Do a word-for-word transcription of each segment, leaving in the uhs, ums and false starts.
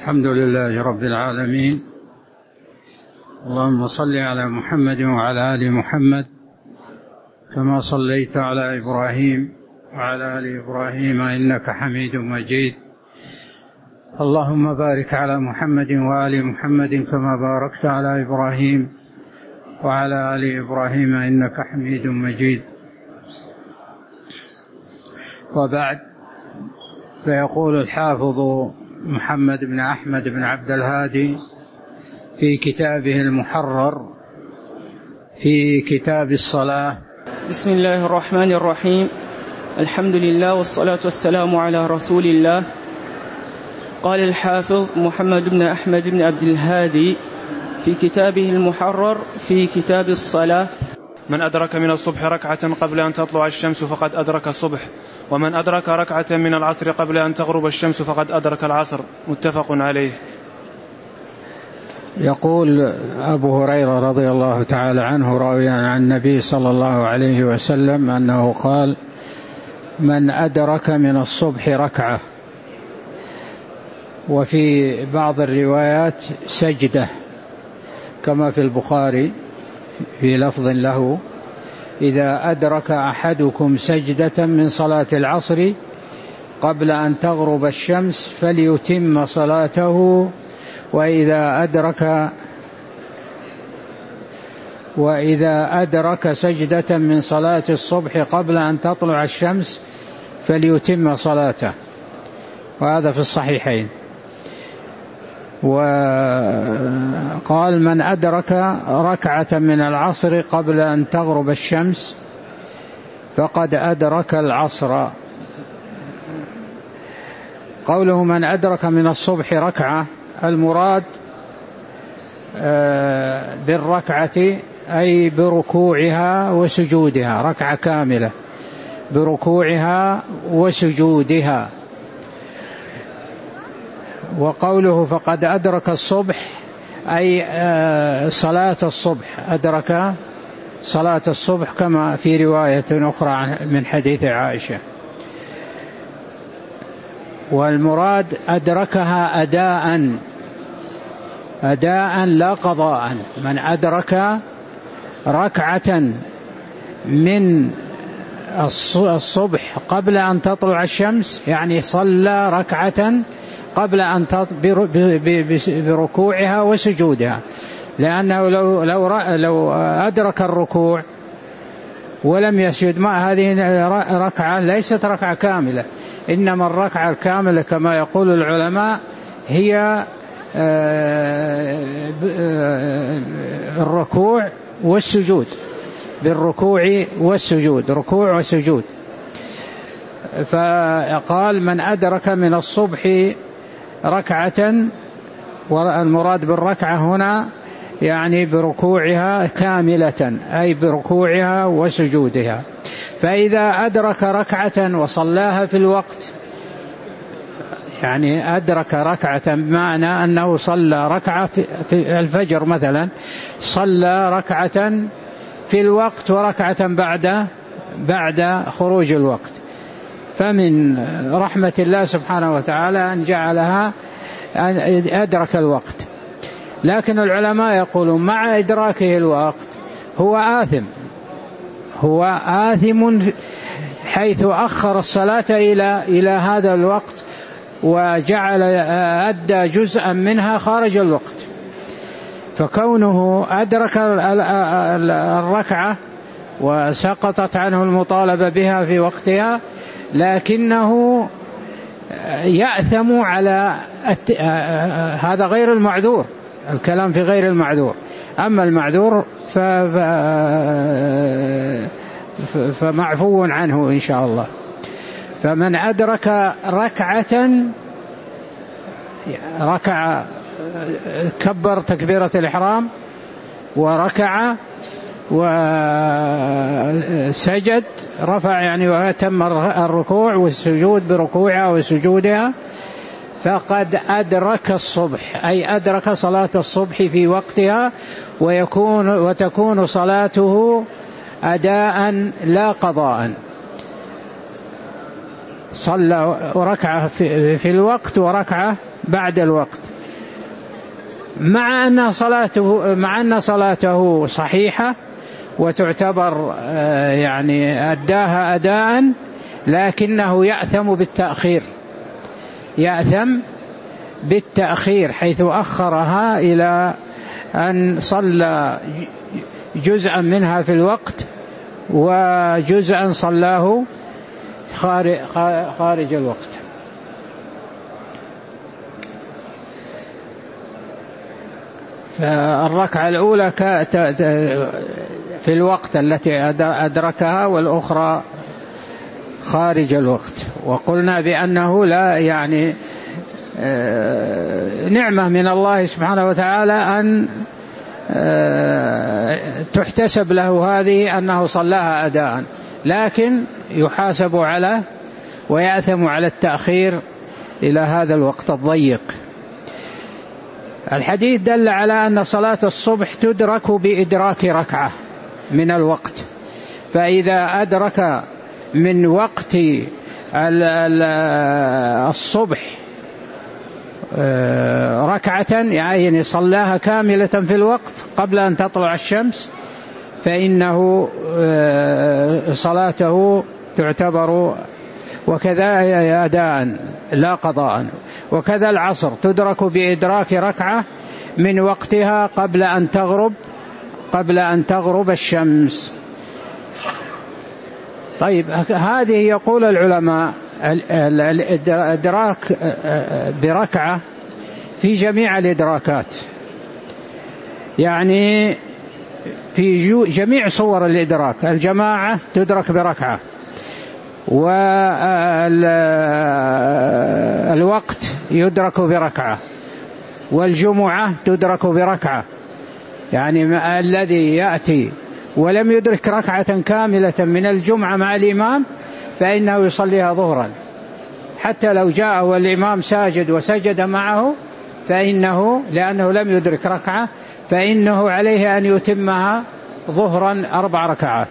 الحمد لله رب العالمين، اللهم صل على محمد وعلى آل محمد كما صليت على إبراهيم وعلى آل إبراهيم إنك حميد مجيد. اللهم بارك على محمد وآل محمد كما باركت على إبراهيم وعلى آل إبراهيم إنك حميد مجيد. وبعد، فيقول الحافظ محمد بن أحمد بن عبد الهادي في كتابه المحرر في كتاب الصلاة: بسم الله الرحمن الرحيم، الحمد لله والصلاة والسلام على رسول الله. قال الحافظ محمد بن أحمد بن عبد الهادي في كتابه المحرر في كتاب الصلاة: من أدرك من الصبح ركعة قبل أن تطلع الشمس فقد أدرك الصبح، ومن أدرك ركعة من العصر قبل أن تغرب الشمس فقد أدرك العصر، متفق عليه. يقول أبو هريرة رضي الله تعالى عنه راويا عن النبي صلى الله عليه وسلم أنه قال: من أدرك من الصبح ركعة، وفي بعض الروايات سجدة كما في البخاري في لفظ له: إذا أدرك أحدكم سجدة من صلاة العصر قبل أن تغرب الشمس فليتم صلاته، وإذا أدرك وإذا أدرك سجدة من صلاة الصبح قبل أن تطلع الشمس فليتم صلاته. وهذا في الصحيحين. وقال: من أدرك ركعة من العصر قبل أن تغرب الشمس فقد أدرك العصر. قوله من أدرك من الصبح ركعة، المراد بالركعة أي بركوعها وسجودها، ركعة كاملة بركوعها وسجودها. وقوله فقد أدرك الصبح أي صلاة الصبح، أدرك صلاة الصبح كما في رواية أخرى من حديث عائشة. والمراد أدركها أداء أداء لا قضاء. من أدرك ركعة من الصبح قبل أن تطلع الشمس يعني صلى ركعة قبل أن بركوعها وسجودها، لأنه لو لو لو أدرك الركوع ولم يسجد مع هذه ركعة ليست ركعة كاملة، إنما الركعة الكاملة كما يقول العلماء هي الركوع والسجود، بالركوع والسجود، ركوع وسجود. فقال: من أدرك من الصبح ركعة، والمراد بالركعة هنا يعني بركوعها كاملة أي بركوعها وسجودها. فإذا أدرك ركعة وصلاها في الوقت، يعني أدرك ركعة بمعنى أنه صلى ركعة في الفجر مثلا، صلى ركعة في الوقت وركعة بعد بعد خروج الوقت، فمن رحمة الله سبحانه وتعالى أن جعلها أن أدرك الوقت. لكن العلماء يقولون مع إدراكه الوقت هو آثم، هو آثم حيث أخر الصلاة إلى إلى هذا الوقت وجعل أدى جزءا منها خارج الوقت. فكونه أدرك الركعة وسقطت عنه المطالبة بها في وقتها، لكنه يأثم على هذا غير المعذور، الكلام في غير المعذور. أما المعذور فمعفو عنه إن شاء الله. فمن أدرك ركعة ركع كبر تكبيرة الإحرام وركع وسجد، رفع يعني وتم الركوع والسجود بركوعها وسجودها، فقد أدرك الصبح أي أدرك صلاة الصبح في وقتها، ويكون وتكون صلاته أداء لا قضاء. صلى ركعة في الوقت وركعة بعد الوقت، مع أن صلاته مع أن صلاته صحيحة وتعتبر يعني أداها أداء، لكنه يأثم بالتأخير يأثم بالتأخير حيث أخرها إلى أن صلى جزءا منها في الوقت وجزءا صلاه خارج الوقت. فالركعة الأولى في الوقت التي أدركها والأخرى خارج الوقت. وقلنا بأنه لا يعني نعمة من الله سبحانه وتعالى أن تحتسب له هذه أنه صلاها أداء، لكن يحاسب على ويأثم على التأخير إلى هذا الوقت الضيق. الحديث دل على أن صلاة الصبح تدرك بإدراك ركعة من الوقت، فإذا أدرك من وقت الصبح ركعة يعني صلاها كاملة في الوقت قبل أن تطلع الشمس، فإنه صلاته تعتبر وكذا أداء لا قضاء. وكذا العصر تدرك بإدراك ركعة من وقتها قبل أن تغرب قبل أن تغرب الشمس. طيب هذه يقول العلماء الإدراك بركعة في جميع الإدراكات، يعني في جميع صور الإدراك. الجماعة تدرك بركعة، والوقت يدرك بركعة، والجمعة تدرك بركعة. يعني الذي يأتي ولم يدرك ركعة كاملة من الجمعة مع الإمام فإنه يصليها ظهرا، حتى لو جاء والإمام ساجد وسجد معه فإنه لأنه لم يدرك ركعة فإنه عليه أن يتمها ظهرا أربع ركعات.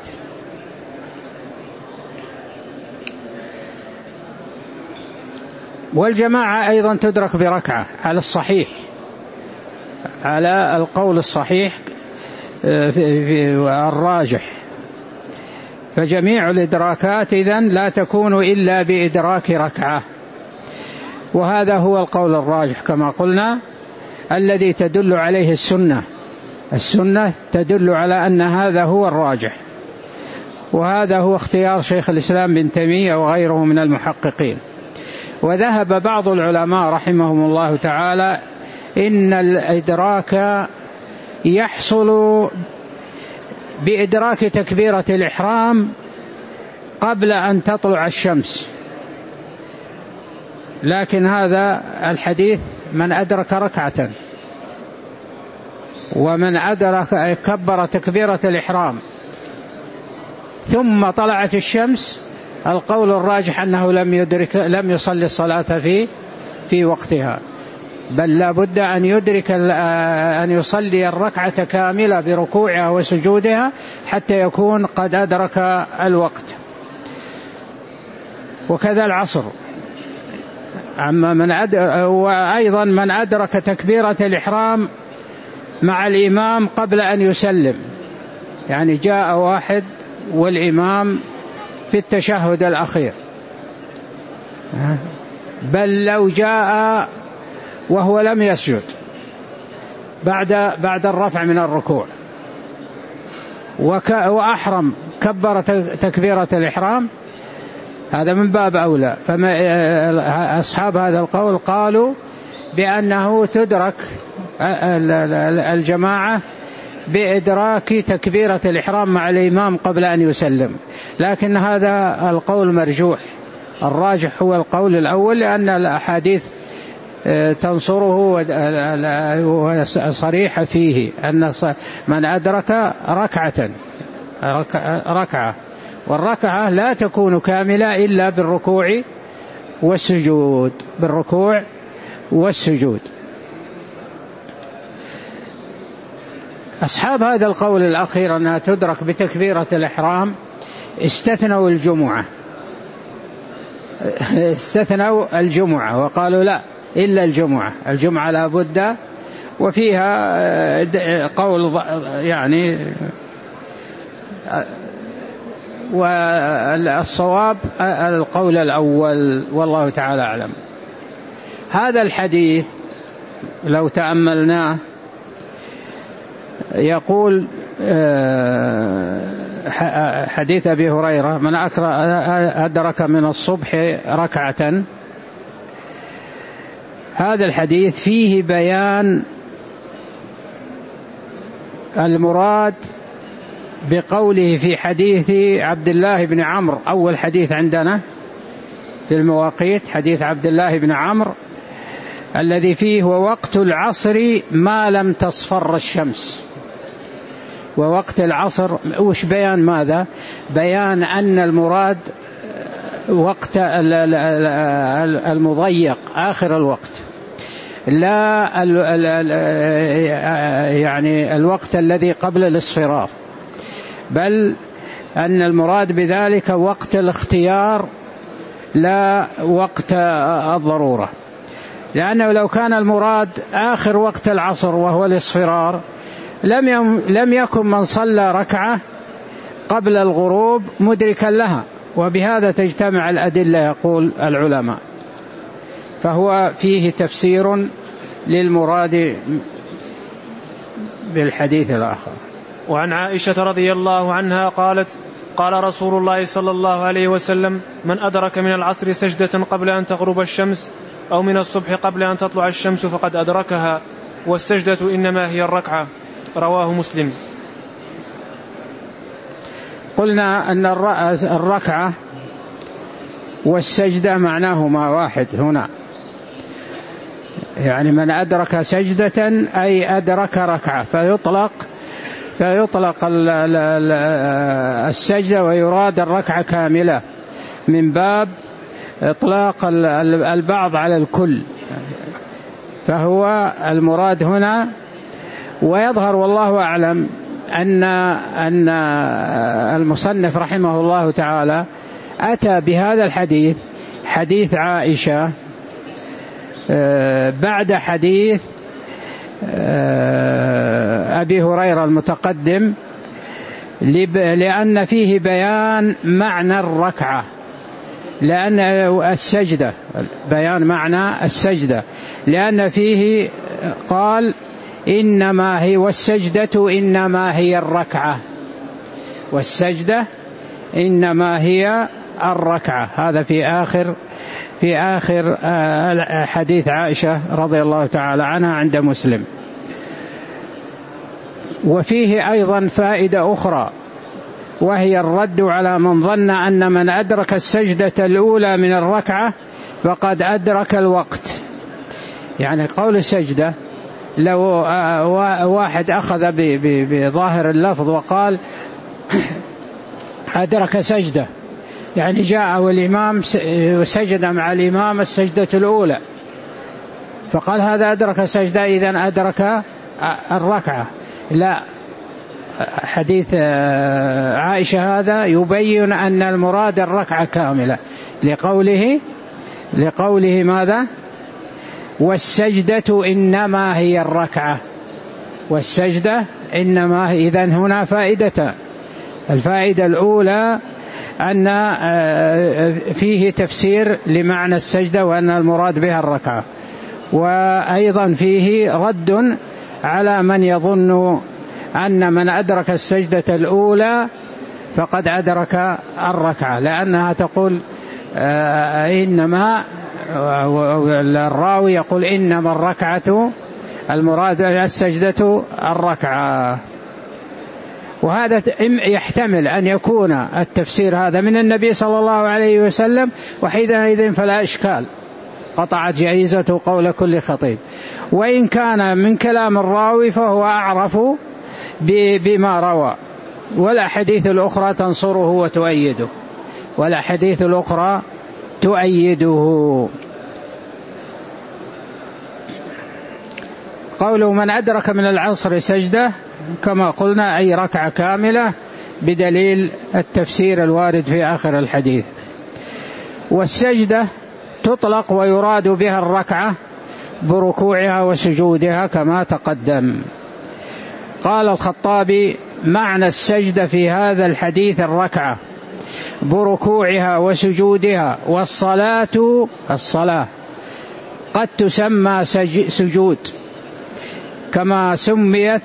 والجماعة أيضا تدرك بركعة على الصحيح، على القول الصحيح في الراجح. فجميع الإدراكات إذن لا تكون إلا بإدراك ركعة، وهذا هو القول الراجح كما قلنا الذي تدل عليه السنة. السنة تدل على أن هذا هو الراجح، وهذا هو اختيار شيخ الإسلام بن تيمية وغيره من المحققين. وذهب بعض العلماء رحمهم الله تعالى إن الإدراك يحصل بإدراك تكبيرة الإحرام قبل أن تطلع الشمس، لكن هذا الحديث من أدرك ركعة ومن أدرك كبر تكبيرة الإحرام ثم طلعت الشمس، القول الراجح أنه لم يدرك لم يصلي الصلاة في في وقتها، بل لا بد أن يدرك أن يصلي الركعة كاملة بركوعها وسجودها حتى يكون قد أدرك الوقت. وكذا العصر. أما من أد... وأيضا من أدرك تكبيرة الإحرام مع الإمام قبل أن يسلم، يعني جاء واحد والإمام في التشهد الأخير، بل لو جاء وهو لم يسجد بعد بعد الرفع من الركوع وك وأحرم كبر تكبيرة الإحرام، هذا من باب أولى. فما أصحاب هذا القول قالوا بأنه تدرك الجماعة بإدراك تكبيرة الإحرام مع الإمام قبل أن يسلم، لكن هذا القول مرجوح. الراجح هو القول الأول لأن الأحاديث تنصره وصريحة فيه أن من أدرك ركعة ركعة والركعة لا تكون كاملة إلا بالركوع والسجود بالركوع والسجود. أصحاب هذا القول الأخير أنها تدرك بتكبيرة الإحرام استثنوا الجمعة استثنوا الجمعة وقالوا لا إلا الجمعة، الجمعة لا بد وفيها قول يعني، والصواب القول الأول والله تعالى أعلم. هذا الحديث لو تأملناه يقول حديث أبي هريرة: من أدرك من الصبح ركعة. هذا الحديث فيه بيان المراد بقوله في حديث عبد الله بن عمرو، أول حديث عندنا في المواقيت حديث عبد الله بن عمرو الذي فيه ووقت العصر ما لم تصفر الشمس. ووقت العصر وش بيان ماذا؟ بيان أن المراد وقت المضيق آخر الوقت، لا يعني الوقت الذي قبل الاصفرار، بل أن المراد بذلك وقت الاختيار لا وقت الضرورة. لأنه لو كان المراد آخر وقت العصر وهو الاصفرار لم لم يكن من صلى ركعة قبل الغروب مدركا لها، وبهذا تجتمع الأدلة يقول العلماء. فهو فيه تفسير للمراد بالحديث الآخر. وعن عائشة رضي الله عنها قالت: قال رسول الله صلى الله عليه وسلم: من أدرك من العصر سجدة قبل أن تغرب الشمس أو من الصبح قبل أن تطلع الشمس فقد أدركها، والسجدة إنما هي الركعة. رواه مسلم. قلنا أن الركعة والسجدة معناهما واحد هنا، يعني من أدرك سجدة أي أدرك ركعة، فيطلق فيطلق السجدة ويراد الركعة كاملة من باب إطلاق البعض على الكل، فهو المراد هنا. ويظهر والله أعلم أن أن المصنف رحمه الله تعالى أتى بهذا الحديث حديث عائشة بعد حديث أبي هريرة المتقدم، لأن فيه بيان معنى الركعة، لأن السجدة بيان معنى السجدة، لأن فيه قال إنما هي والسجدة إنما هي الركعة، والسجدة إنما هي الركعة. هذا في آخر في آخر حديث عائشة رضي الله تعالى عنها عند مسلم. وفيه أيضا فائدة أخرى، وهي الرد على من ظن أن من أدرك السجدة الأولى من الركعة فقد أدرك الوقت. يعني قول السجدة، لو واحد أخذ بظاهر اللفظ وقال أدرك سجدة، يعني جاء والإمام سجد مع الإمام السجدة الأولى فقال هذا أدرك سجدة إذن أدرك الركعة. لا، حديث عائشة هذا يبين أن المراد الركعة كاملة، لقوله لقوله ماذا؟ والسجدة إنما هي الركعة، والسجدة إنما هي. إذن هنا فائدة، الفائدة الأولى أن فيه تفسير لمعنى السجدة وأن المراد بها الركعة، وأيضا فيه رد على من يظن أن من أدرك السجدة الأولى فقد أدرك الركعة، لأنها تقول إنما، الراوي يقول إنما الركعة المراد السجدة الركعة. وهذا يحتمل أن يكون التفسير هذا من النبي صلى الله عليه وسلم، وحينئذ فلا إشكال، قطعت جائزة قول كل خطيب. وإن كان من كلام الراوي فهو أعرف بما روى، والأحاديث الأخرى تنصره وتؤيده، والأحاديث الأخرى تؤيده. قوله من أدرك من العصر سجدة كما قلنا أي ركعة كاملة، بدليل التفسير الوارد في آخر الحديث. والسجدة تطلق ويراد بها الركعة، بركوعها وسجودها كما تقدم. قال الخطابي: معنى السجدة في هذا الحديث الركعة بركوعها وسجودها، والصلاة الصلاة قد تسمى سجود كما سميت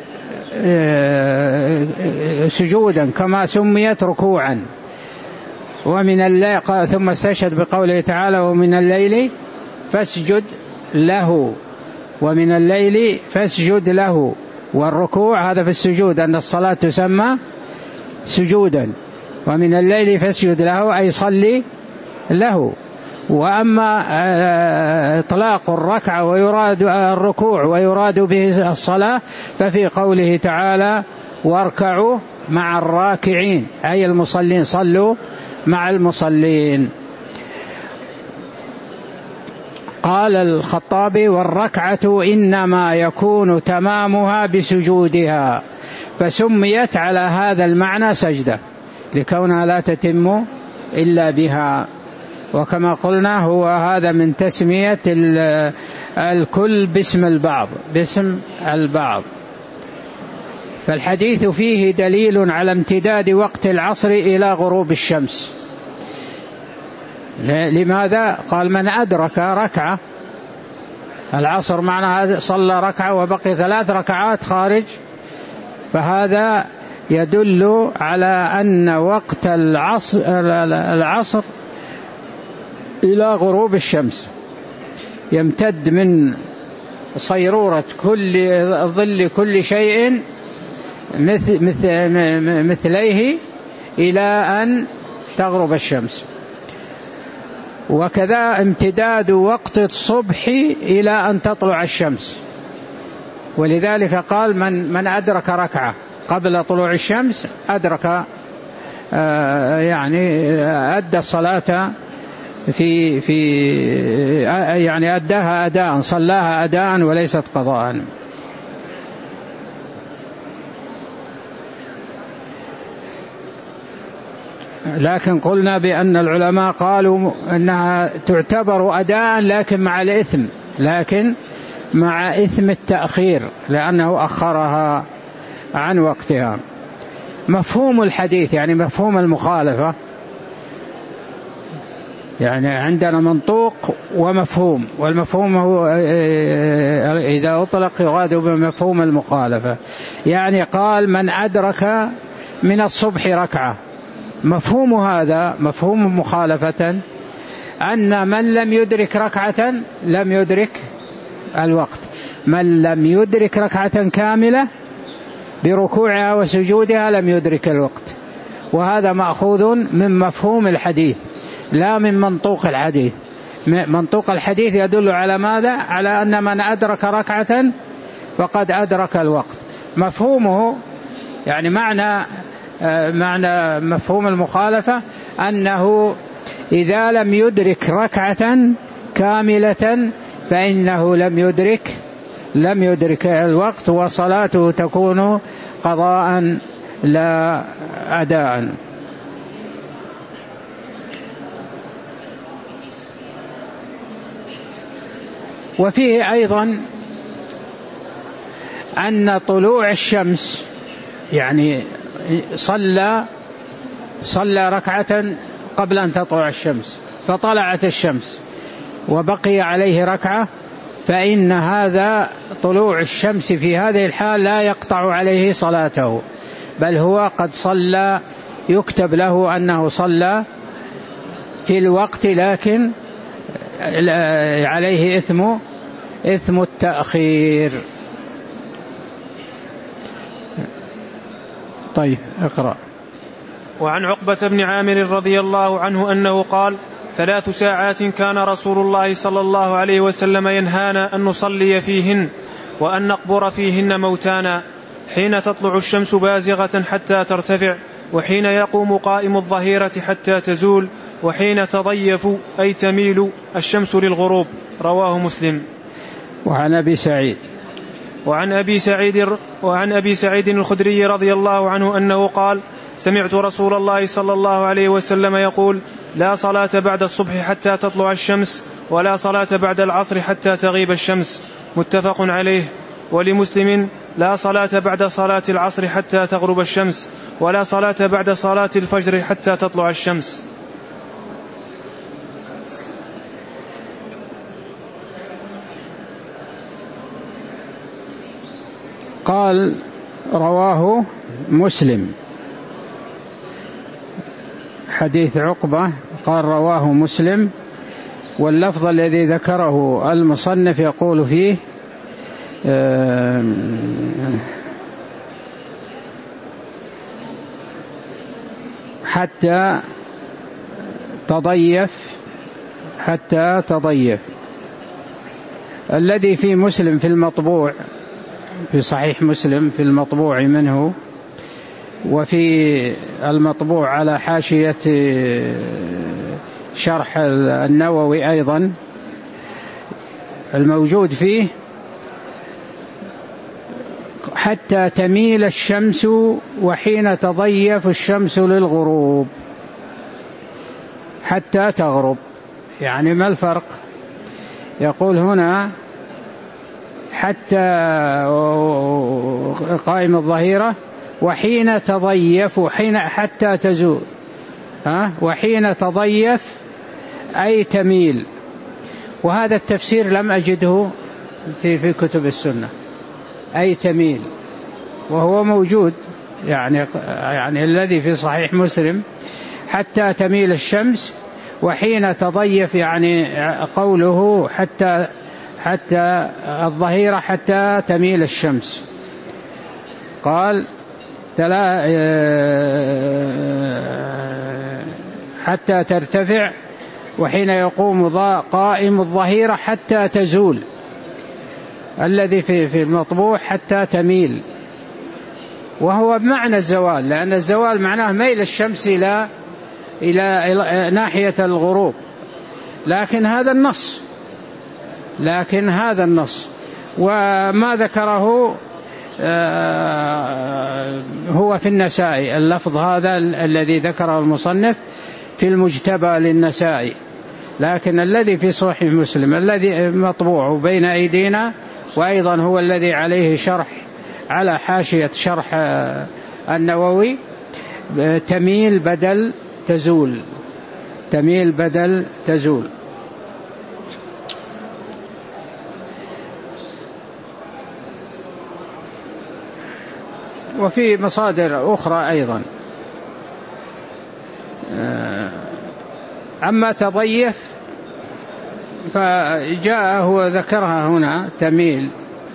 سجودا كما سميت ركوعا. ومن الليل ثم استشهد بقوله تعالى: ومن الليل فاسجد له، ومن الليل فاسجد له. والركوع هذا في السجود، أن الصلاة تسمى سجودا، ومن الليل فاسجد له أي صلي له. وأما إطلاق الركعة ويراد الركوع ويراد به الصلاة ففي قوله تعالى: واركعوا مع الراكعين، أي المصلين، صلوا مع المصلين. قال الخطابي: والركعة إنما يكون تمامها بسجودها، فسميت على هذا المعنى سجدة لكونها لا تتم إلا بها. وكما قلنا هو هذا من تسمية الكل باسم البعض باسم البعض. فالحديث فيه دليل على امتداد وقت العصر إلى غروب الشمس. لماذا؟ قال: من أدرك ركعة، العصر معناها صلى ركعة وبقي ثلاث ركعات خارج، فهذا يدل على أن وقت العصر, العصر إلى غروب الشمس يمتد من صيرورة كل ظل كل شيء مثل مثل مثليه إلى أن تغرب الشمس. وكذا امتداد وقت الصبح إلى أن تطلع الشمس. ولذلك قال: من من أدرك ركعة قبل طلوع الشمس أدرك آه يعني أدى الصلاة في في يعني أداها أداء، صلاها أداء وليست قضاء. لكن قلنا بأن العلماء قالوا أنها تعتبر أداء لكن مع الإثم، لكن مع إثم التأخير لأنه أخرها عن وقتها. مفهوم الحديث يعني مفهوم المخالفة، يعني عندنا منطوق ومفهوم، والمفهوم هو إذا أطلق يراد بمفهوم المخالفة. يعني قال: من أدرك من الصبح ركعة، مفهوم هذا مفهوم مخالفة أن من لم يدرك ركعة لم يدرك الوقت، من لم يدرك ركعة كاملة بركوعها وسجودها لم يدرك الوقت. وهذا مأخوذ من مفهوم الحديث لا من منطوق الحديث. منطوق الحديث يدل على ماذا؟ على أن من أدرك ركعة فقد أدرك الوقت. مفهومه يعني معنى معنى مفهوم المخالفة أنه إذا لم يدرك ركعة كاملة فإنه لم يدرك لم يدرك الوقت، وصلاته تكون قضاء لا أداء. وفيه أيضا أن طلوع الشمس يعني صلى صلى ركعة قبل أن تطلع الشمس فطلعت الشمس وبقي عليه ركعة، فإن هذا طلوع الشمس في هذه الحال لا يقطع عليه صلاته، بل هو قد صلى، يكتب له أنه صلى في الوقت، لكن عليه إثم إثم التأخير. طيب اقرأ. وعن عقبة بن عامر رضي الله عنه أنه قال: ثلاث ساعات كان رسول الله صلى الله عليه وسلم ينهانا أن نصلي فيهن وأن نقبر فيهن موتانا، حين تطلع الشمس بازغة حتى ترتفع، وحين يقوم قائم الظهيرة حتى تزول، وحين تضيف أي تميل الشمس للغروب. رواه مسلم. وعن أبي سعيد وعن أبي سعيد وعن أبي سعيد الخدري رضي الله عنه أنه قال: سمعت رسول الله صلى الله عليه وسلم يقول: لا صلاة بعد الصبح حتى تطلع الشمس، ولا صلاة بعد العصر حتى تغيب الشمس. متفق عليه. ولمسلم: لا صلاة بعد صلاة العصر حتى تغرب الشمس، ولا صلاة بعد صلاة الفجر حتى تطلع الشمس. قال: رواه مسلم. حديث عقبة قال رواه مسلم، واللفظ الذي ذكره المصنف يقول فيه حتى تضيف حتى تضيف. الذي في مسلم في المطبوع في صحيح مسلم في المطبوع منه، وفي المطبوع على حاشية شرح النووي أيضا، الموجود فيه حتى تميل الشمس وحين تضيف الشمس للغروب حتى تغرب. يعني ما الفرق؟ يقول هنا حتى قائم الظهيرة وحين تضيف، حين حتى تزول، ها وحين تضيف أي تميل. وهذا التفسير لم أجده في في كتب السنة، أي تميل، وهو موجود يعني يعني الذي في صحيح مسلم حتى تميل الشمس وحين تضيف، يعني قوله حتى حتى الظهيرة حتى تميل الشمس. قال حتى ترتفع، وحين يقوم قائم الظهيرة حتى تزول. الذي في في المطبوع حتى تميل، وهو بمعنى الزوال، لأن الزوال معناه ميل الشمس إلى إلى ناحية الغروب. لكن هذا النص لكن هذا النص وما ذكره هو في النسائي. اللفظ هذا الذي ذكره المصنف في المجتبى للنسائي، لكن الذي في صحيح مسلم الذي مطبوع بين أيدينا، وأيضا هو الذي عليه شرح على حاشية شرح النووي، تميل بدل تزول، تميل بدل تزول. وفي مصادر أخرى أيضا. أما تضيف فجاء هو ذكرها هنا تميل،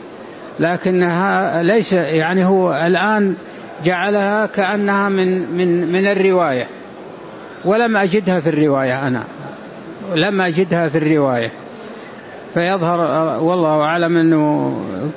لكنها ليس، يعني هو الآن جعلها كأنها من من من الرواية، ولم أجدها في الرواية، أنا لم أجدها في الرواية. فيظهر والله أعلم أنه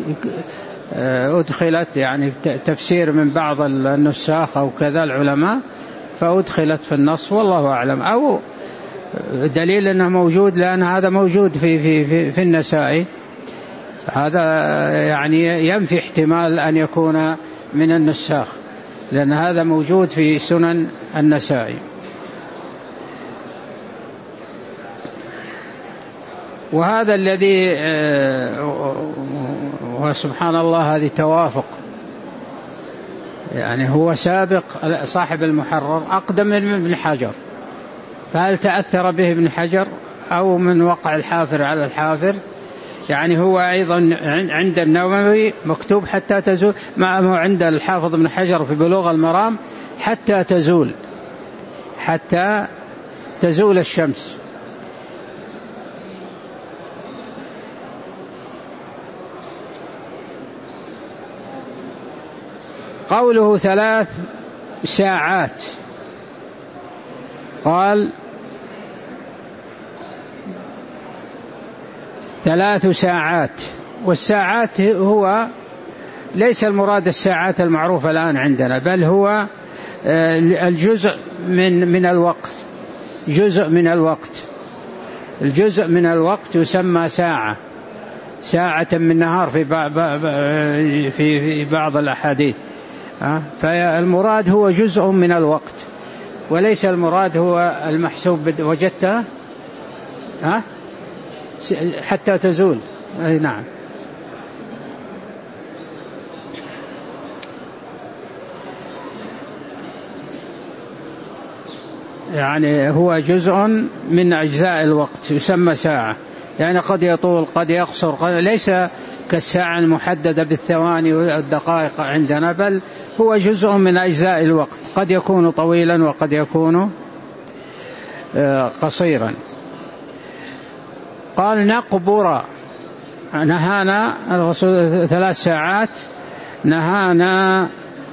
أدخلت يعني تفسير من بعض النساخ أو كذا العلماء، فأدخلت في النص، والله أعلم، أو دليل أنه موجود، لأن هذا موجود في في في, في النسائي. هذا يعني ينفي احتمال أن يكون من النساخ، لأن هذا موجود في سنن النسائي. وهذا الذي وسبحان الله هذه توافق، يعني هو سابق صاحب المحرر أقدم من ابن حجر، فهل تأثر به ابن حجر أو من وقع الحافر على الحافر؟ يعني هو أيضا عند النووي مكتوب حتى تزول، معه عند الحافظ ابن حجر في بلوغ المرام حتى تزول، حتى تزول الشمس. قوله ثلاث ساعات، قال ثلاث ساعات، والساعات هو ليس المراد الساعات المعروفة الآن عندنا، بل هو الجزء من من الوقت، جزء من الوقت، الجزء من الوقت يسمى ساعة. ساعة من نهار في في بعض الأحاديث. فالمراد هو جزء من الوقت، وليس المراد هو المحسوب. وجدتها ها حتى تزول. أي نعم. يعني هو جزء من أجزاء الوقت يسمى ساعة، يعني قد يطول قد يقصر، قد ليس كالساعة المحددة بالثواني والدقائق عندنا، بل هو جزء من أجزاء الوقت، قد يكون طويلا وقد يكون قصيرا. قال نقبر، نهانا الرسول ثلاث ساعات، نهانا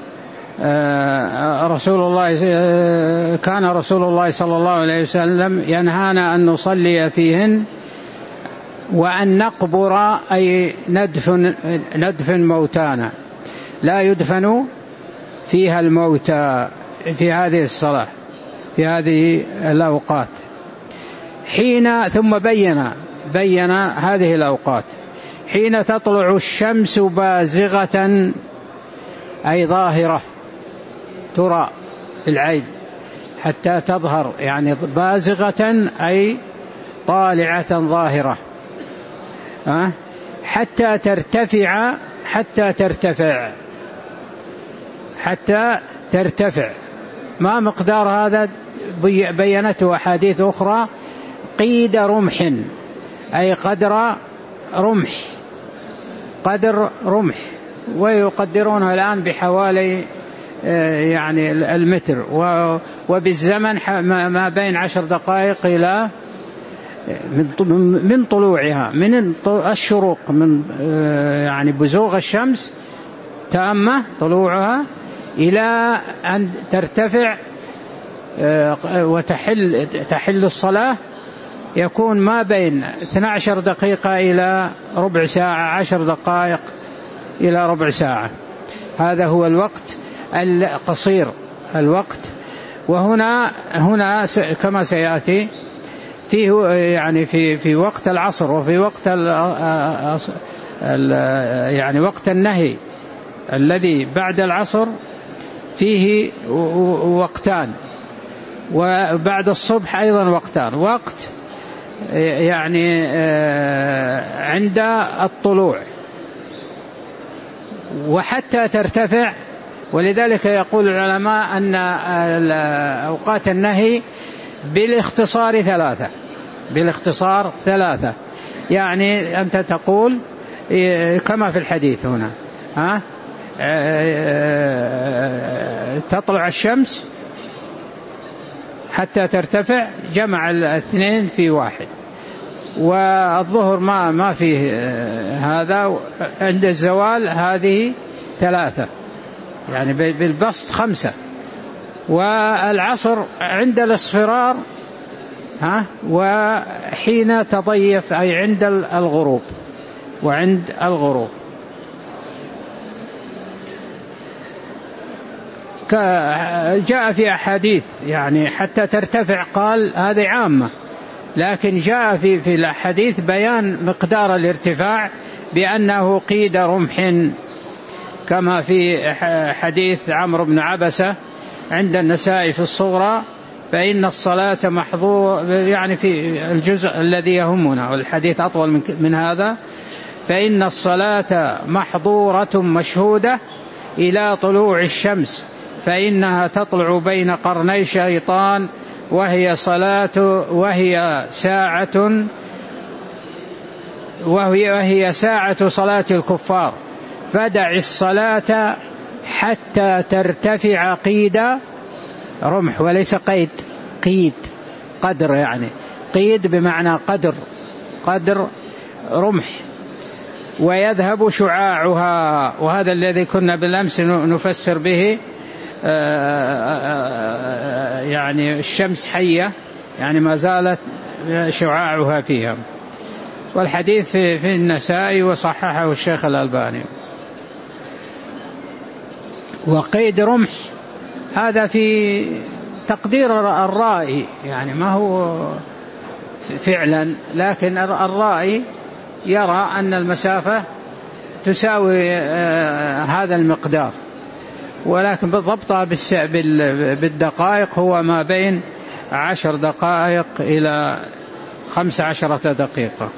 رسول الله، كان رسول الله صلى الله عليه وسلم ينهانا أن نصلي فيهن وأن نقبر، أي ندفن, ندفن موتانا، لا يدفن فيها الموتى في هذه الصلاة في هذه الأوقات. حين ثم بين بين هذه الأوقات: حين تطلع الشمس بازغة، أي ظاهرة ترى في العين، حتى تظهر، يعني بازغة أي طالعة ظاهرة، أه؟ حتى ترتفع حتى ترتفع حتى ترتفع. ما مقدار هذا؟ بينته أحاديث أخرى: قيد رمح، أي قدر رمح، قدر رمح، ويقدرونه الآن بحوالي يعني المتر، وبالزمن ما بين عشر دقائق إلى من طلوعها، من الشروق، من يعني بزوغ الشمس تامة طلوعها إلى أن ترتفع وتحل تحل الصلاة، يكون ما بين اثنتي عشرة دقيقة إلى ربع ساعة، عشر دقائق إلى ربع ساعة. هذا هو الوقت القصير الوقت. وهنا هنا كما سيأتي فيه يعني في في وقت العصر وفي وقت ال ال يعني وقت النهي الذي بعد العصر فيه وقتان، وبعد الصبح أيضا وقتان: وقت يعني عند الطلوع وحتى ترتفع. ولذلك يقول العلماء أن أوقات النهي بالاختصار ثلاثة بالاختصار ثلاثة يعني أنت تقول كما في الحديث هنا: ها تطلع الشمس حتى ترتفع، جمع الاثنين في واحد. والظهر ما ما فيه هذا، عند الزوال هذه ثلاثة، يعني بالبسط خمسة. والعصر عند الاصفرار، ها وحين تضيف، أي عند الغروب وعند الغروب. جاء في أحاديث يعني حتى ترتفع، قال هذه عامة، لكن جاء في في الأحاديث بيان مقدار الارتفاع بأنه قيد رمح، كما في حديث عمرو بن عبسة عند النسائي في الصغرى: فإن الصلاة محظور، يعني في الجزء الذي يهمنا، والحديث أطول من, من هذا: فإن الصلاة محظورة مشهودة إلى طلوع الشمس، فإنها تطلع بين قرني شيطان، وهي صلاة وهي ساعة وهي, وهي ساعة صلاة الكفار، فدع الصلاة حتى ترتفع قيد رمح، وليس قيد، قيد قدر، يعني قيد بمعنى قدر قدر رمح، ويذهب شعاعها. وهذا الذي كنا بالأمس نفسر به، يعني الشمس حية، يعني ما زالت شعاعها فيها. والحديث في, في النسائي وصححه الشيخ الألباني. وقيد رمح هذا في تقدير الرائي، يعني ما هو فعلا، لكن الرائي يرى أن المسافة تساوي هذا المقدار، ولكن بالضبطها بالدقائق هو ما بين عشر دقائق إلى خمس عشرة دقيقة.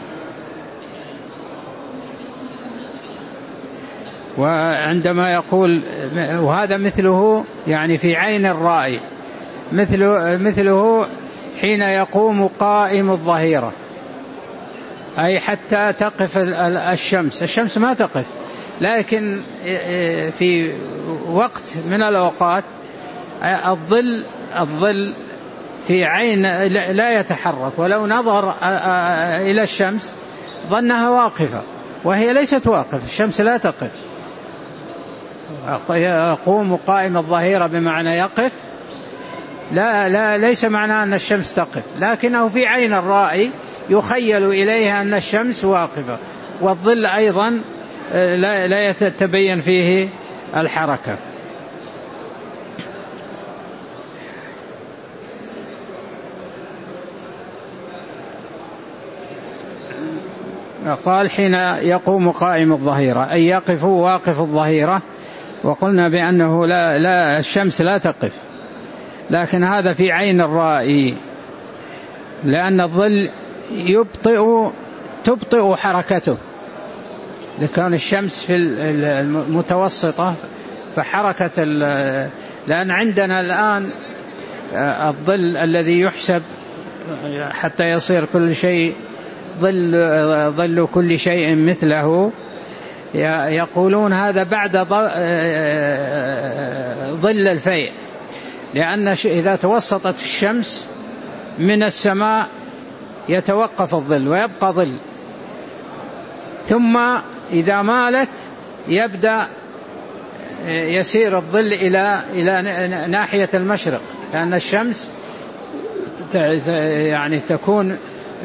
وعندما يقول وهذا مثله يعني في عين الرائي، مثله, مثله حين يقوم قائم الظهيرة، أي حتى تقف الشمس. الشمس ما تقف، لكن في وقت من الأوقات الظل الظل في عين لا يتحرك، ولو نظر إلى الشمس ظنها واقفة وهي ليست واقفة، الشمس لا تقف. يقوم قائم الظهيرة بمعنى يقف، لا, لا ليس معناه أن الشمس تقف، لكنه في عين الرائي يخيل إليها أن الشمس واقفة، والظل أيضا لا, لا يتبين فيه الحركة. قال حين يقوم قائم الظهيرة، أي يقف واقف الظهيرة، وقلنا بأنه لا, لا الشمس لا تقف، لكن هذا في عين الرائي، لأن الظل يبطئ تبطئ حركته، لكون الشمس في المتوسطة فحركة، لأن عندنا الآن الظل الذي يحسب حتى يصير كل شيء ظل, ظل كل شيء مثله، يقولون هذا بعد ظل الفيء، لأن إذا توسطت الشمس من السماء يتوقف الظل ويبقى ظل، ثم إذا مالت يبدأ يسير الظل إلى إلى ناحية المشرق، لأن الشمس يعني تكون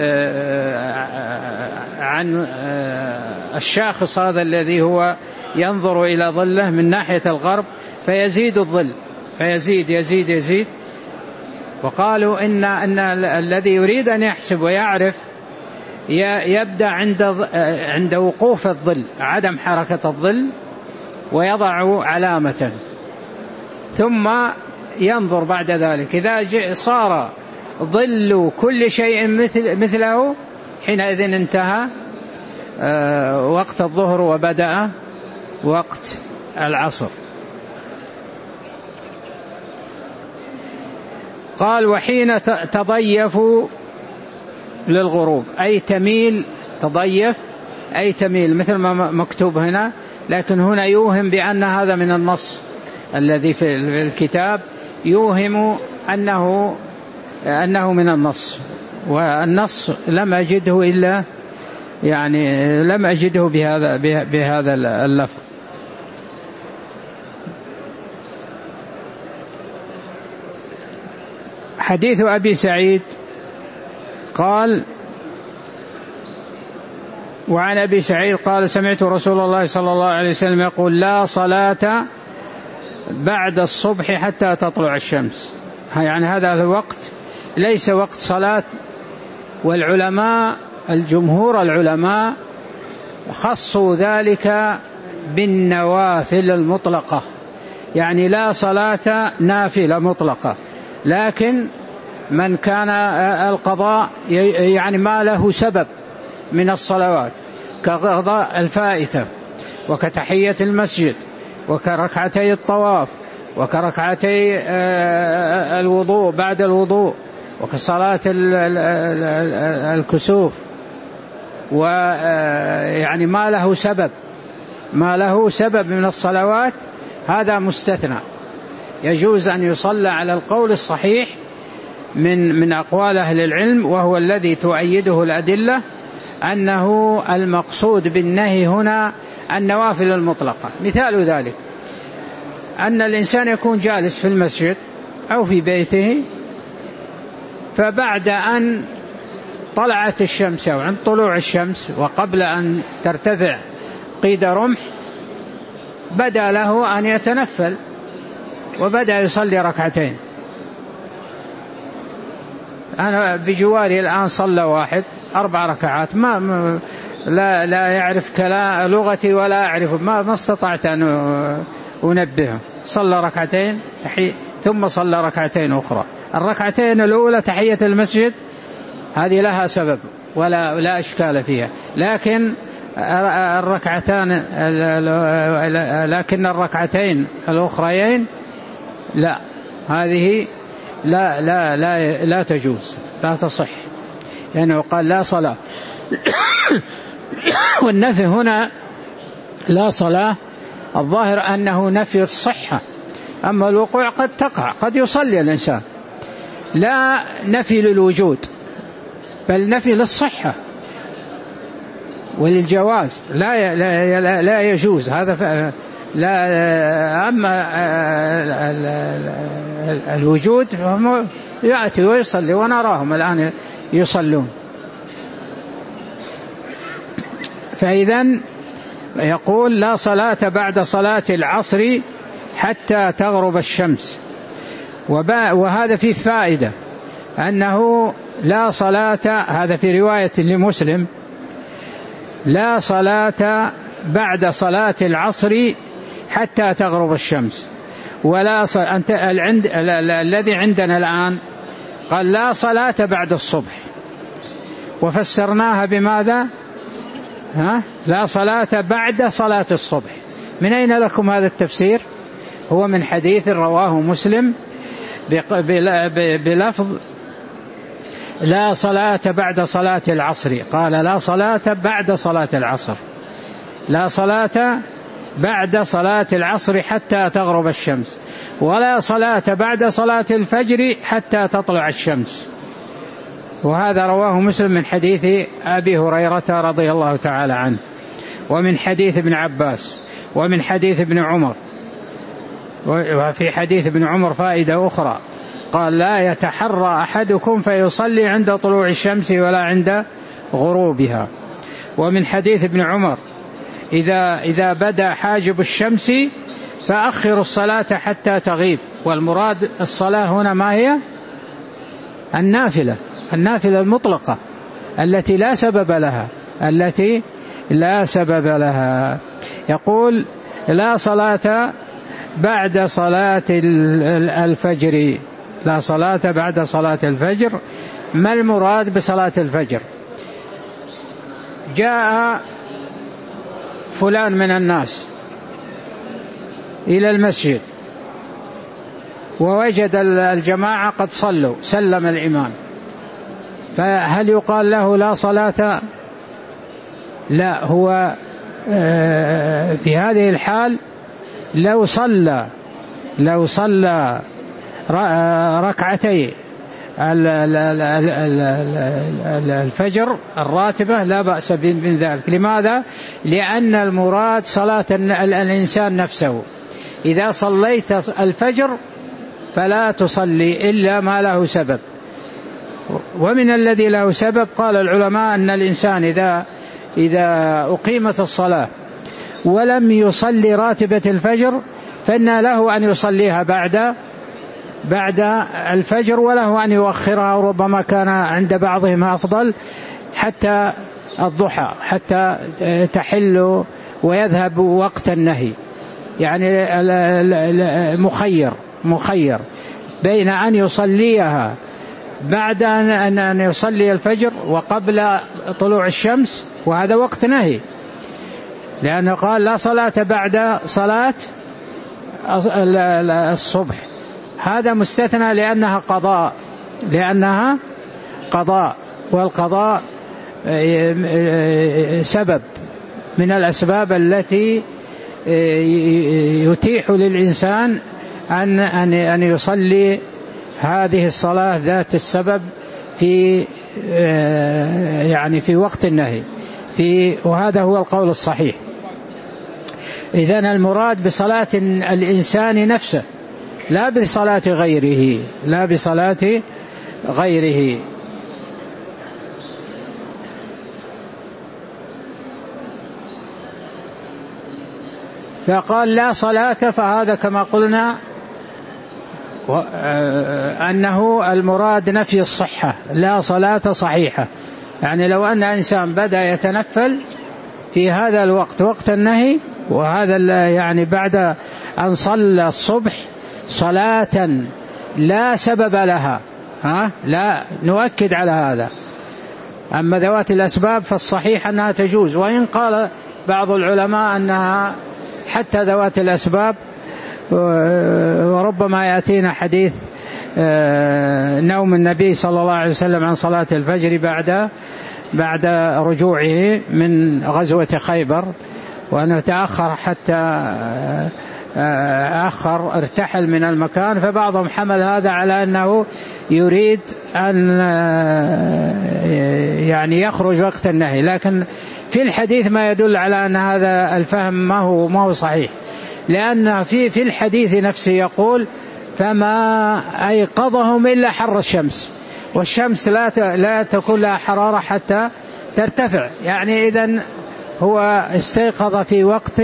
عن الشاخص هذا الذي هو ينظر إلى ظله من ناحية الغرب، فيزيد الظل فيزيد يزيد يزيد. وقالوا إن, إن الذي يريد أن يحسب ويعرف يبدأ عند عند وقوف الظل، عدم حركة الظل، ويضع علامة، ثم ينظر بعد ذلك إذا صار ظل كل شيء مثل مثله، حينئذ انتهى وقت الظهر وبدأ وقت العصر. قال وحين تضيف للغروب، أي تميل، تضيف أي تميل مثل ما مكتوب هنا، لكن هنا يوهم بأن هذا من النص الذي في الكتاب، يوهم أنه أنه من النص، والنص لم أجده إلا يعني لم أجده بهذا بهذا اللفظ. حديث أبي سعيد قال وعن أبي سعيد قال سمعت رسول الله صلى الله عليه وسلم يقول لا صلاة بعد الصبح حتى تطلع الشمس، يعني هذا الوقت ليس وقت صلاة. والعلماء الجمهور العلماء خصوا ذلك بالنوافل المطلقة، يعني لا صلاة نافلة مطلقة، لكن من كان القضاء يعني ما له سبب من الصلوات كقضاء الفائتة وكتحية المسجد وكركعتي الطواف وكركعتي الوضوء بعد الوضوء وكصلاة الكسوف، ويعني ما له سبب ما له سبب من الصلوات هذا مستثنى، يجوز أن يصلى على القول الصحيح من من أقوال أهل العلم، وهو الذي تؤيده الأدلة، أنه المقصود بالنهي هنا النوافل المطلقة. مثال ذلك أن الإنسان يكون جالس في المسجد أو في بيته، فبعد أن طلعت الشمس أو عند طلوع الشمس وقبل أن ترتفع قيد رمح بدأ له أن يتنفل وبدأ يصلي ركعتين. أنا بجواري الآن صلى واحد أربع ركعات، ما لا, لا يعرف كلام لغتي ولا أعرف، ما, ما استطعت أن أنبهه. صلى ركعتين تحي ثم صلى ركعتين أخرى. الركعتين الأولى تحية المسجد هذه لها سبب ولا لا إشكال فيها، لكن الركعتان لكن الركعتين الأخريين لا، هذه لا لا لا لا تجوز، لا تصح، لأنه يعني قال لا صلاة. والنفي هنا لا صلاة الظاهر أنه نفي الصحة، أما الوقوع قد تقع، قد يصلي الإنسان، لا نفي للوجود بل نفي للصحة وللجواز، لا لا لا يجوز هذا. لا أما الوجود فهم يأتي ويصلي ونراهم الآن يصلون. فإذن يقول لا صلاة بعد صلاة العصر حتى تغرب الشمس. وهذا فيه فائدة أنه لا صلاة، هذا في رواية لمسلم، لا صلاة بعد صلاة العصر حتى تغرب الشمس، ولا ص... أنت العند... الذي عندنا الآن قال لا صلاة بعد الصبح، وفسرناها بماذا؟ ها؟ لا صلاة بعد صلاة الصبح. من أين لكم هذا التفسير؟ هو من حديث رواه مسلم بلفظ لا صلاة بعد صلاة العصر، قال لا صلاة بعد صلاة العصر، لا صلاة بعد صلاة العصر حتى تغرب الشمس، ولا صلاة بعد صلاة الفجر حتى تطلع الشمس. وهذا رواه مسلم من حديث أبي هريرة رضي الله تعالى عنه، ومن حديث ابن عباس، ومن حديث ابن عمر. وفي حديث ابن عمر فائدة أخرى، قال لا يتحرى أحدكم فيصلي عند طلوع الشمس ولا عند غروبها. ومن حديث ابن عمر إذا, إذا بدا حاجب الشمس فأخر الصلاة حتى تغيب. والمراد الصلاة هنا ما هي؟ النافلة، النافلة المطلقة التي لا سبب لها، التي لا سبب لها. يقول لا صلاة بعد صلاة الفجر، لا صلاة بعد صلاة الفجر. ما المراد بصلاة الفجر؟ جاء فلان من الناس إلى المسجد ووجد الجماعة قد صلوا، سلم الإمام، فهل يقال له لا صلاة؟ لا، هو في هذه الحال لو صلى لو صلى ركعتي الفجر الراتبة لا بأس من ذلك. لماذا؟ لأن المراد صلاة الإنسان نفسه. إذا صليت الفجر فلا تصلي إلا ما له سبب. ومن الذي له سبب قال العلماء أن الإنسان إذا إذا أقيمت الصلاة ولم يصلي راتبة الفجر فإن له أن يصليها بعد بعد الفجر، وله أن يؤخرها، وربما كان عند بعضهم أفضل حتى الضحى حتى تحل ويذهب وقت النهي. يعني مخير مخير بين أن يصليها بعد أن يصلي الفجر وقبل طلوع الشمس، وهذا وقت نهي، لأنه قال لا صلاة بعد صلاة الصبح. هذا مستثنى لأنها قضاء لأنها قضاء والقضاء سبب من الأسباب التي يتيح للإنسان أن أن يصلي هذه الصلاة ذات السبب في يعني في وقت النهي في وهذا هو القول الصحيح. إذن المراد بصلاة الإنسان نفسه، لا بصلاة غيره لا بصلاة غيره. فقال لا صلاة، فهذا كما قلنا أنه المراد نفي الصحة، لا صلاة صحيحة، يعني لو أن إنسان بدأ يتنفل في هذا الوقت وقت النهي، وهذا يعني بعد أن صلى الصبح صلاة لا سبب لها، ها لا نؤكد على هذا. أما ذوات الأسباب فالصحيح أنها تجوز، وإن قال بعض العلماء أنها حتى ذوات الأسباب، وربما يأتينا حديث نوم النبي صلى الله عليه وسلم عن صلاة الفجر بعد بعد رجوعه من غزوة خيبر، وأنه تأخر حتى أخر ارتحل من المكان، فبعضهم حمل هذا على أنه يريد أن يعني يخرج وقت النهي، لكن في الحديث ما يدل على أن هذا الفهم ما هو ما هو صحيح، لأن في في الحديث نفسه يقول فما أيقظهم إلا حر الشمس، والشمس لا لا تكون لها حرارة حتى ترتفع، يعني إذن هو استيقظ في وقت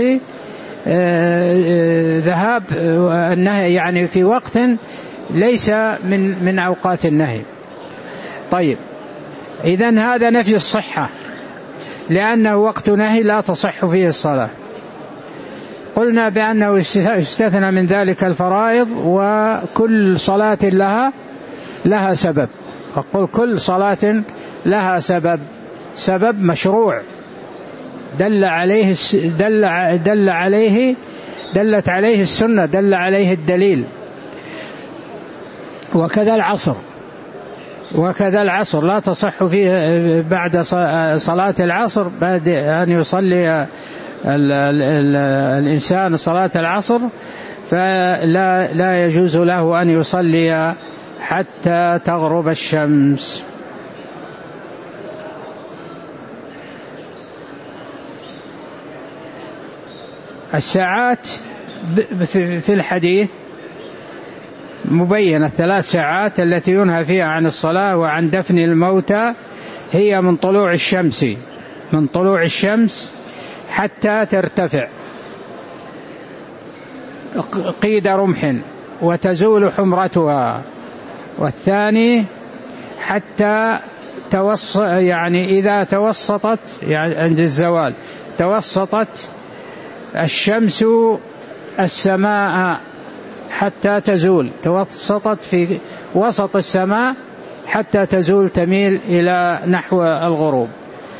ذهاب النهي، يعني في وقت ليس من من أوقات النهي. طيب إذن هذا نفي الصحة، لأنه وقت نهي لا تصح فيه الصلاة. قلنا بأنه يستثنى من ذلك الفرائض، وكل صلاة لها لها سبب، أقول كل صلاة لها سبب، سبب مشروع دل عليه دل دل عليه دلت عليه السنة، دل عليه الدليل. وكذا العصر، وكذا العصر لا تصح فيه بعد صلاة العصر، بعد أن يصلي ال ال ال الإنسان صلاة العصر فلا لا يجوز له أن يصلي حتى تغرب الشمس. الساعات في الحديث مبينة، ثلاث ساعات التي ينهى فيها عن الصلاة وعن دفن الموتى هي من طلوع الشمس من طلوع الشمس حتى ترتفع قيد رمح وتزول حمرتها، والثاني حتى توسط، يعني إذا توسطت، يعني عند الزوال توسطت الشمس السماء حتى تزول، توسطت في وسط السماء حتى تزول، تميل إلى نحو الغروب،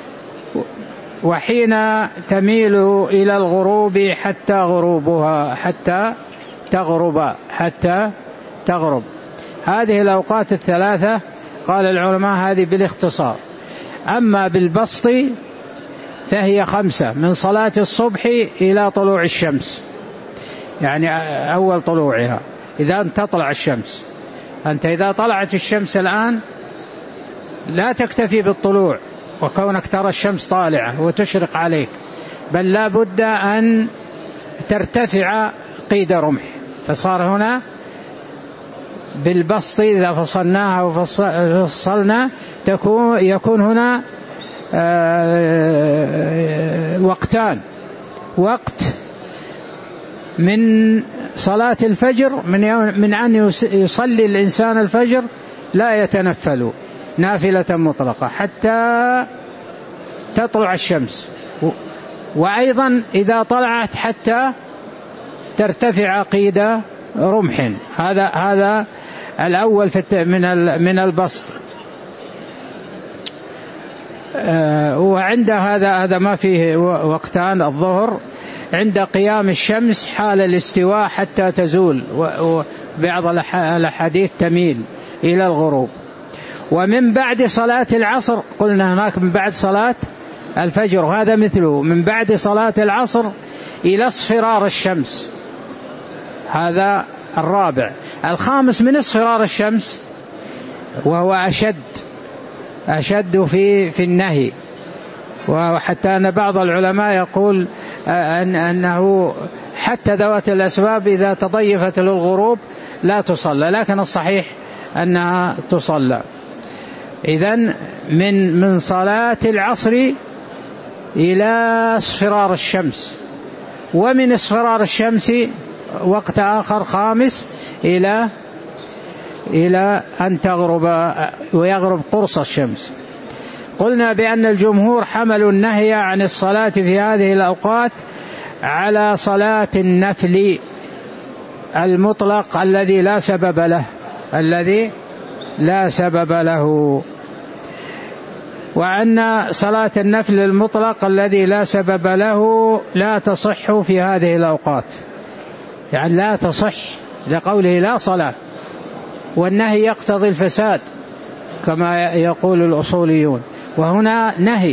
وحين تميل إلى الغروب حتى غروبها حتى تغرب حتى تغرب. هذه الأوقات الثلاثة قال العلماء هذه بالاختصار. أما بالبسط فهي خمسة، من صلاة الصبح إلى طلوع الشمس، يعني أول طلوعها إذا أن تطلع الشمس. أنت إذا طلعت الشمس الآن لا تكتفي بالطلوع وكونك ترى الشمس طالعة وتشرق عليك، بل لا بد أن ترتفع قيد رمح، فصار هنا بالبسط إذا فصلناها وفصلنا تكون يكون هنا وقتان، وقت من صلاة الفجر، من من أن يصلي الإنسان الفجر لا يتنفل نافلة مطلقة حتى تطلع الشمس، وأيضا إذا طلعت حتى ترتفع قيد رمح. هذا هذا الأول من من البسط. وعند هذا هذا ما فيه وقتان، الظهر عند قيام الشمس حال الاستواء حتى تزول، وبعض الأحاديث تميل إلى الغروب. ومن بعد صلاة العصر، قلنا هناك من بعد صلاة الفجر، وهذا مثله من بعد صلاة العصر إلى اصفرار الشمس، هذا الرابع. الخامس من اصفرار الشمس، وهو أشد أشد في في النهي، وحتى أن بعض العلماء يقول أن أنه حتى ذوات الأسباب إذا تضيفت للغروب لا تصلى، لكن الصحيح أنها تصلى. إذن من من صلاة العصر إلى اصفرار الشمس، ومن اصفرار الشمس وقت آخر خامس إلى إلى أن تغرب ويغرب قرص الشمس. قلنا بأن الجمهور حملوا النهي عن الصلاة في هذه الأوقات على صلاة النفل المطلق الذي لا سبب له الذي لا سبب له وأن صلاة النفل المطلق الذي لا سبب له لا تصح في هذه الأوقات، يعني لا تصح لقوله لا صلاة، والنهي يقتضي الفساد كما يقول الأصوليون، وهنا نهي،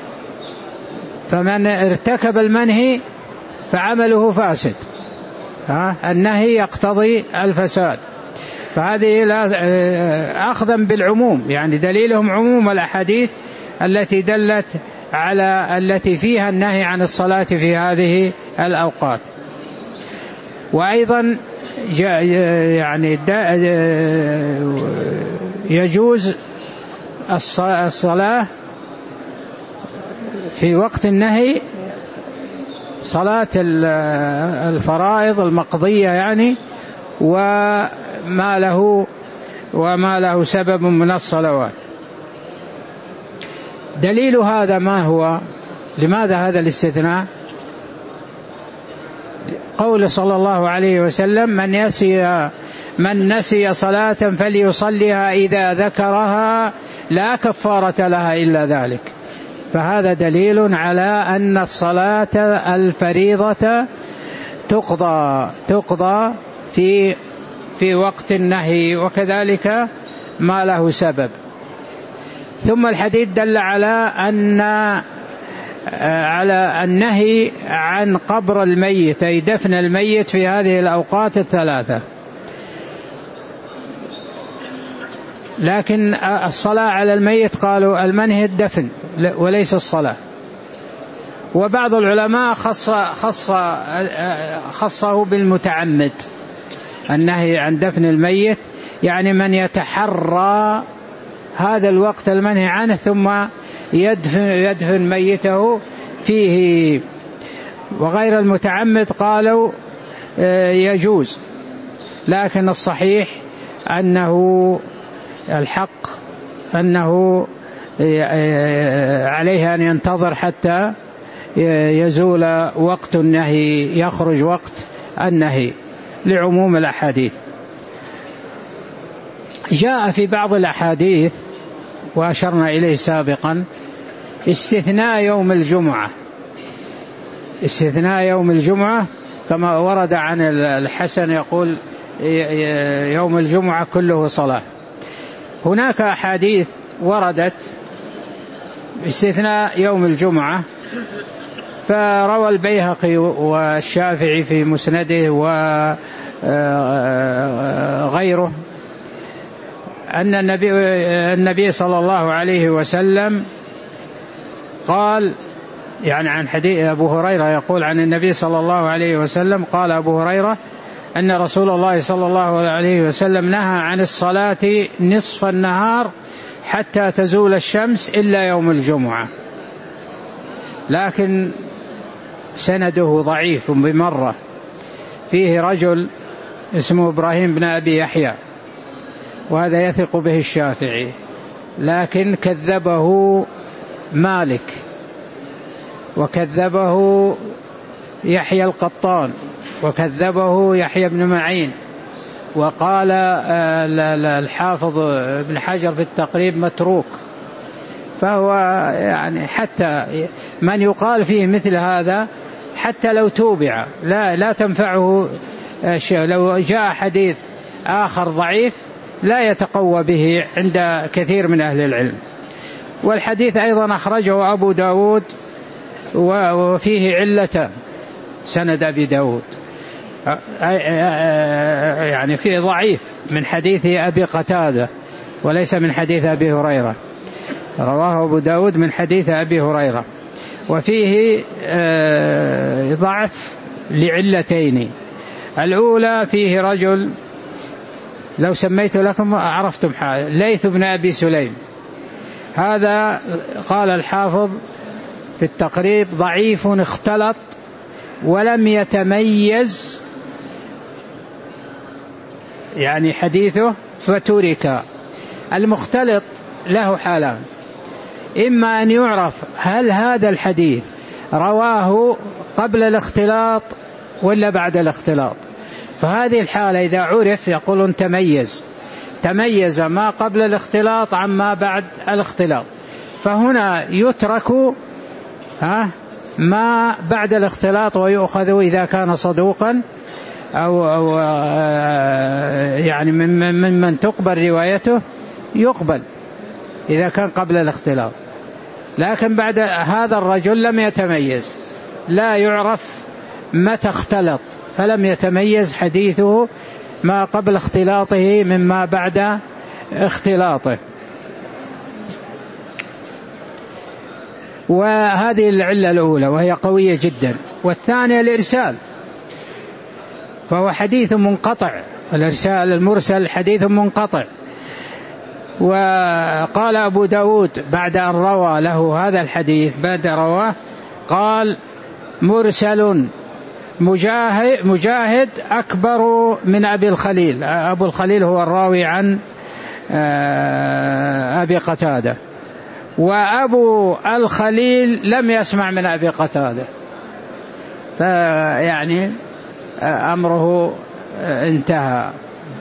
فمن ارتكب المنهي فعمله فاسد، ها النهي يقتضي الفساد، فهذه لا أخذا بالعموم، يعني دليلهم عموم الأحاديث التي دلت على التي فيها النهي عن الصلاة في هذه الأوقات. وأيضا يعني يجوز الصلاة في وقت النهي، صلاة الفرائض المقضية يعني، وما له وما له سبب من الصلوات. دليل هذا ما هو؟ لماذا هذا الاستثناء؟ قول صلى الله عليه وسلم: من يسي من نسي صلاة فليصليها إذا ذكرها لا كفارة لها إلا ذلك. فهذا دليل على أن الصلاة الفريضة تقضى تقضى في في وقت النهي، وكذلك ما له سبب. ثم الحديث دل على أن على النهي عن قبر الميت، أي دفن الميت في هذه الأوقات الثلاثة، لكن الصلاة على الميت قالوا المنهي الدفن وليس الصلاة. وبعض العلماء خص خص خصه بالمتعمد، النهي عن دفن الميت يعني من يتحرى هذا الوقت المنهي عنه ثم يدفن, يدفن ميته فيه. وغير المتعمد قالوا يجوز، لكن الصحيح أنه الحق أنه عليه أن ينتظر حتى يزول وقت النهي، يخرج وقت النهي لعموم الأحاديث. جاء في بعض الأحاديث وأشرنا إليه سابقا استثناء يوم الجمعة، استثناء يوم الجمعة كما ورد عن الحسن يقول يوم الجمعة كله صلاة. هناك أحاديث وردت استثناء يوم الجمعة، فروى البيهقي والشافعي في مسنده وغيره أن النبي, النبي صلى الله عليه وسلم قال، يعني عن حديث أبو هريرة يقول عن النبي صلى الله عليه وسلم قال أبو هريرة أن رسول الله صلى الله عليه وسلم نهى عن الصلاة نصف النهار حتى تزول الشمس إلا يوم الجمعة، لكن سنده ضعيف بمرة، فيه رجل اسمه إبراهيم بن أبي يحيى، وهذا يثق به الشافعي، لكن كذبه مالك وكذبه يحيى القطان وكذبه يحيى بن معين، وقال الحافظ ابن حجر في التقريب متروك. فهو يعني حتى من يقال فيه مثل هذا حتى لو توبع لا, لا تنفعه شيء، لو جاء حديث آخر ضعيف لا يتقوى به عند كثير من أهل العلم. والحديث أيضا أخرجه أبو داود وفيه علة سند أبي داود، يعني فيه ضعيف من حديث أبي قتادة وليس من حديث أبي هريرة، رواه أبو داود من حديث أبي هريرة، وفيه ضعف لعلتين. الأولى فيه رجل لو سميت لكم عرفتم حاله، ليث بن أبي سليم، هذا قال الحافظ في التقريب ضعيف اختلط ولم يتميز يعني حديثه فترك. المختلط له حالان، إما أن يعرف هل هذا الحديث رواه قبل الاختلاط ولا بعد الاختلاط. فهذه الحالة إذا عرف يقولون تميز تميز ما قبل الاختلاط عما بعد الاختلاط، فهنا يترك ها ما بعد الاختلاط ويؤخذ إذا كان صدوقا أو, أو يعني من من من تقبل روايته يقبل إذا كان قبل الاختلاط. لكن بعد هذا الرجل لم يتميز، لا يعرف متى اختلط، فلم يتميز حديثه ما قبل اختلاطه مما بعد اختلاطه. وهذه العلة الأولى وهي قوية جدا. والثانية الإرسال، فهو حديث منقطع، الإرسال المرسل حديث منقطع. وقال أبو داود بعد أن روى له هذا الحديث بعد رواه قال مرسل مجاهد, مجاهد أكبر من أبي الخليل. أبو الخليل هو الراوي عن أبي قتادة، وأبو الخليل لم يسمع من أبي قتادة، فيعني أمره انتهى.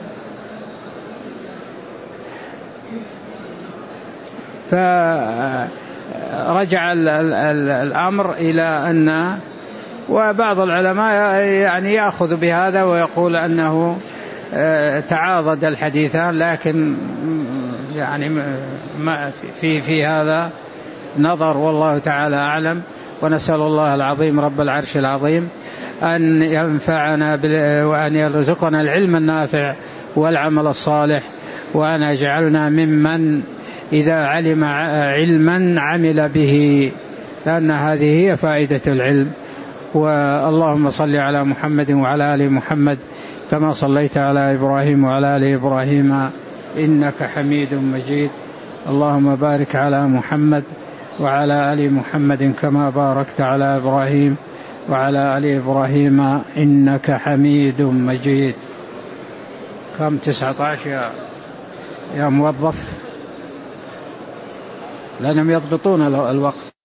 فرجع الأمر إلى أن، وبعض العلماء يعني يأخذ بهذا ويقول أنه تعاضد الحديثان، لكن يعني ما في في هذا نظر والله تعالى أعلم. ونسأل الله العظيم رب العرش العظيم أن ينفعنا وأن يرزقنا العلم النافع والعمل الصالح، وأن يجعلنا ممن إذا علم علما عمل به، لأن هذه هي فائدة العلم. واللهم صل على محمد وعلى آل محمد كما صليت على إبراهيم وعلى آل إبراهيم إنك حميد مجيد. اللهم بارك على محمد وعلى آل محمد كما باركت على إبراهيم وعلى آل إبراهيم إنك حميد مجيد. كم؟ تسعة عشر يا, يا موظف، لأنهم يضبطون الوقت.